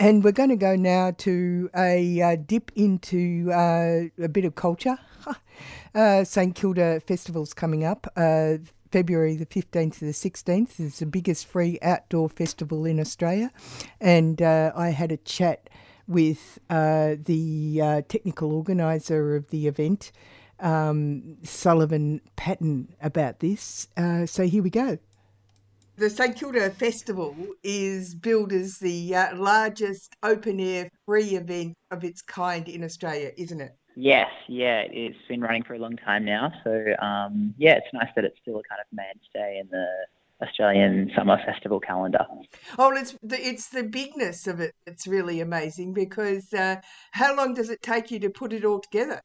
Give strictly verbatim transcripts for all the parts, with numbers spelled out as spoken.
And we're going to go now to a uh, dip into uh, a bit of culture. uh, St Kilda Festival's coming up. Uh, February the fifteenth to the sixteenth is the biggest free outdoor festival in Australia. And uh, I had a chat with uh, the uh, technical organiser of the event, um, Sullivan Patton, about this. Uh, so here we go. The St Kilda Festival is billed as the uh, largest open-air free event of its kind in Australia, isn't it? Yes, yeah, it's been running for a long time now. So, um, yeah, it's nice that it's still a kind of mainstay in the Australian summer festival calendar. Oh, it's the, it's the bigness of it that's really amazing because uh, how long does it take you to put it all together?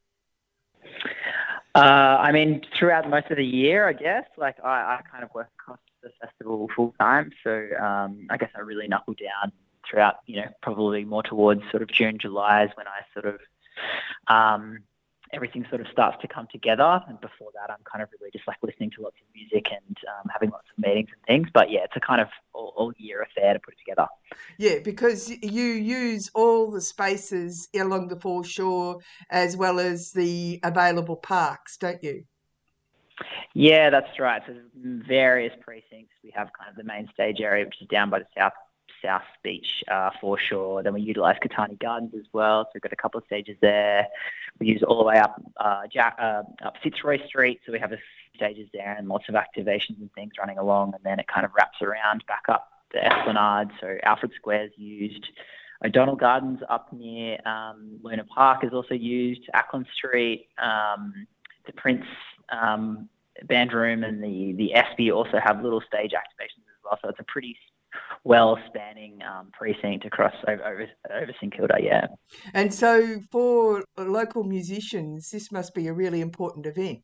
Uh, I mean, throughout most of the year, I guess. Like, I, I kind of work across the festival full time, so um, I guess I really knuckle down throughout, you know, probably more towards sort of June, July is when I sort of, um, everything sort of starts to come together. And before that, I'm kind of really just like listening to lots of music and um, having lots of meetings and things. But yeah, it's a kind of all, all year affair to put it together. Yeah, because you use all the spaces along the foreshore as well as the available parks, don't you? Yeah, that's right. So there's various precincts. We have kind of the main stage area, which is down by the south South Beach uh, foreshore. Then we utilise Catani Gardens as well. So we've got a couple of stages there. We use all the way up uh, Jack, uh, up Fitzroy Street. So we have a few stages there and lots of activations and things running along. And then it kind of wraps around back up the Esplanade. So Alfred Square's used. O'Donnell Gardens up near um, Luna Park is also used. Ackland Street, um, the Prince um, Band Room and the, the S B also have little stage activations as well. So it's a pretty well spanning um, precinct across over, over, over St Kilda, yeah. And so for local musicians, this must be a really important event.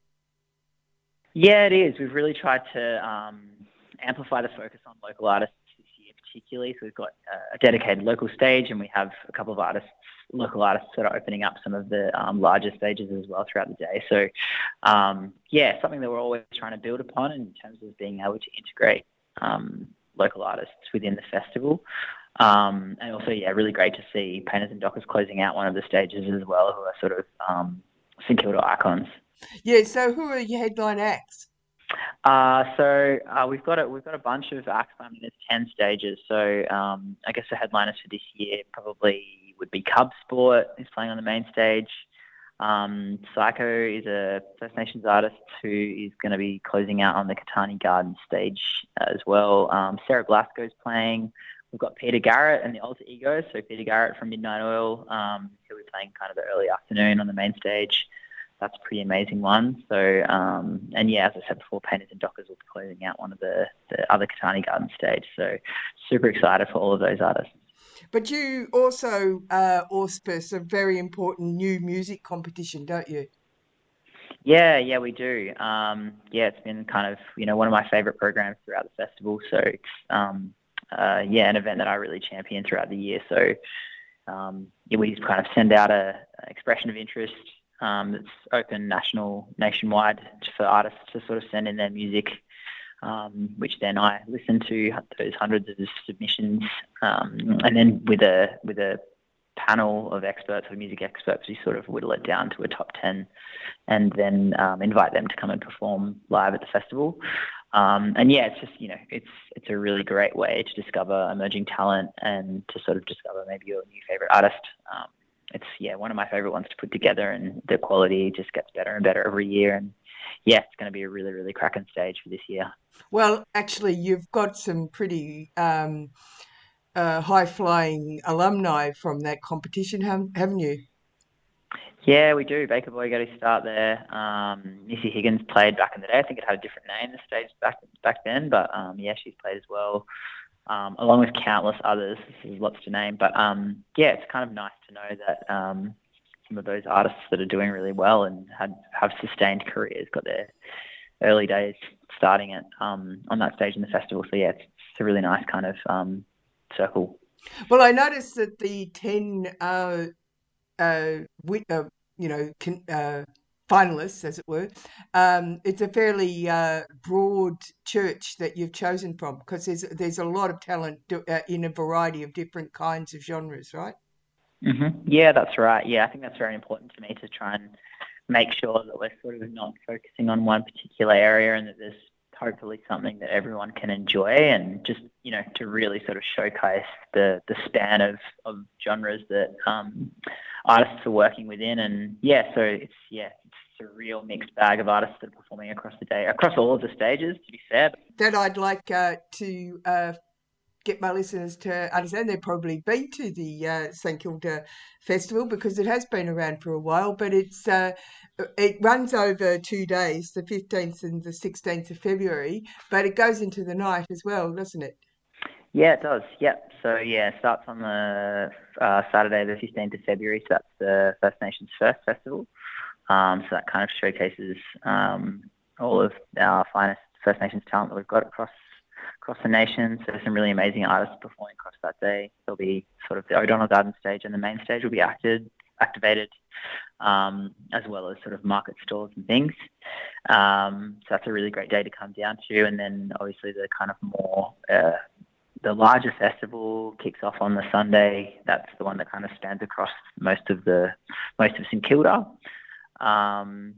Yeah, it is. We've really tried to um, amplify the focus on local artists this year particularly. So we've got a dedicated local stage and we have a couple of artists, local artists that are opening up some of the um, larger stages as well throughout the day. So um, yeah, something that we're always trying to build upon in terms of being able to integrate um, local artists within the festival. Um, and also, yeah, really great to see Painters and Dockers closing out one of the stages as well, who are sort of um, St Kilda icons. Yeah, so who are your headline acts? Uh, so uh, we've got a, we've got a bunch of acts. I mean, there's ten stages. So um, I guess the headliners for this year probably would be Cub Sport, who's playing on the main stage. Um, Psycho is a First Nations artist who is going to be closing out on the Catani Gardens stage as well. Um, Sarah Glasgow's playing. We've got Peter Garrett and the Alter Egos. So Peter Garrett from Midnight Oil, um, who will be playing kind of the early afternoon on the main stage. That's a pretty amazing one. So, um, and yeah, as I said before, Painters and Dockers will be closing out one of the, the other Catani Gardens stage. So super excited for all of those artists. But you also uh, auspice a very important new music competition, don't you? Yeah, yeah, we do. Um, yeah, it's been kind of, you know, one of my favourite programs throughout the festival. So it's, um, uh, yeah, an event that I really champion throughout the year. So um, yeah, we just kind of send out a, a expression of interest um, that's open national, nationwide for artists to sort of send in their music, um, which then I listen to those hundreds of submissions, um, and then with a with a panel of experts or music experts, we sort of whittle it down to a top ten, and then um, invite them to come and perform live at the festival. Um, and yeah, it's just, you know, it's it's a really great way to discover emerging talent and to sort of discover maybe your new favorite artist. Um, it's yeah one of my favorite ones to put together, and the quality just gets better and better every year. And yeah, it's going to be a really, really cracking stage for this year. Well, actually, you've got some pretty um, uh, high-flying alumni from that competition, haven't you? Yeah, we do. Baker Boy got his start there. Um, Missy Higgins played back in the day. I think it had a different name, the stage back back then, but um, yeah, she's played as well, um, along with countless others. There's lots to name, but um, yeah, it's kind of nice to know that um, some of those artists that are doing really well and had, have sustained careers got their early days starting it um, on that stage in the festival. So yeah, it's, it's a really nice kind of um, circle. Well, I noticed that the ten, uh, uh, wi- uh, you know, con- uh, finalists, as it were. Um, it's a fairly uh, broad church that you've chosen from, because there's there's a lot of talent do, uh, in a variety of different kinds of genres, right? Mm-hmm. Yeah, that's right. Yeah, I think that's very important to me to try and make sure that we're sort of not focusing on one particular area and that there's hopefully something that everyone can enjoy, and just, you know, to really sort of showcase the, the span of, of genres that um, artists are working within. And yeah, so it's, yeah, it's a real mixed bag of artists that are performing across the day, across all of the stages, to be fair. That I'd like uh, to uh, get my listeners to understand. They've probably been to the uh, St Kilda Festival because it has been around for a while, but it's uh, it runs over two days, the fifteenth and the sixteenth of February, but it goes into the night as well, doesn't it? Yeah, it does. Yep. So yeah, it starts on the uh, Saturday, the fifteenth of February. So that's the First Nations First Festival. Um, so that kind of showcases um, all of our finest First Nations talent that we've got across across the nation. So there's some really amazing artists performing across that day. There'll be sort of the O'Donnell Garden stage, and the main stage will be acted, activated, um, as well as sort of market stalls and things. Um, so that's a really great day to come down to. And then obviously the kind of more uh, the larger festival kicks off on the Sunday. That's the one that kind of spans across most of the most of St Kilda. Um,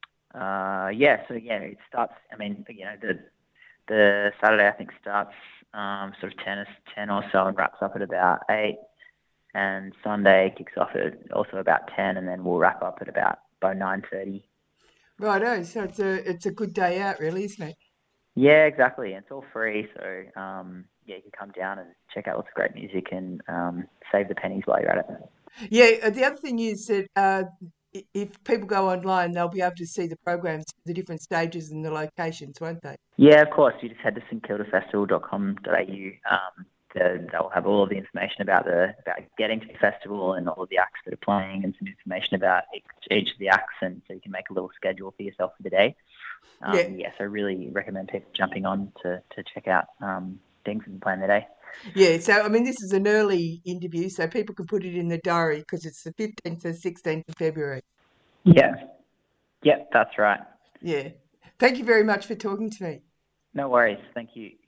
uh, yeah, so yeah, it starts. I mean, you know, the the Saturday I think starts um, sort of ten, ten or so and wraps up at about eight. And Sunday kicks off at also about ten, and then we'll wrap up at about by nine thirty. Righto, so it's a it's a good day out, really, isn't it? Yeah, exactly. It's all free, so um, yeah, you can come down and check out lots of great music and um, save the pennies while you're at it. Yeah, the other thing is that uh, if people go online, they'll be able to see the programs, the different stages and the locations, won't they? Yeah, of course. You just head to st kilda festival dot com dot a u. Um, they'll have all of the information about the about getting to the festival and all of the acts that are playing, and some information about each, each of the acts, and so you can make a little schedule for yourself for the day. Um, yeah. yeah, so I really recommend people jumping on to, to check out um, things and plan their day. Yeah, so I mean, this is an early interview, so people can put it in the diary because it's the fifteenth to sixteenth of February. Yeah, yep, that's right. Yeah. Thank you very much for talking to me. No worries. Thank you.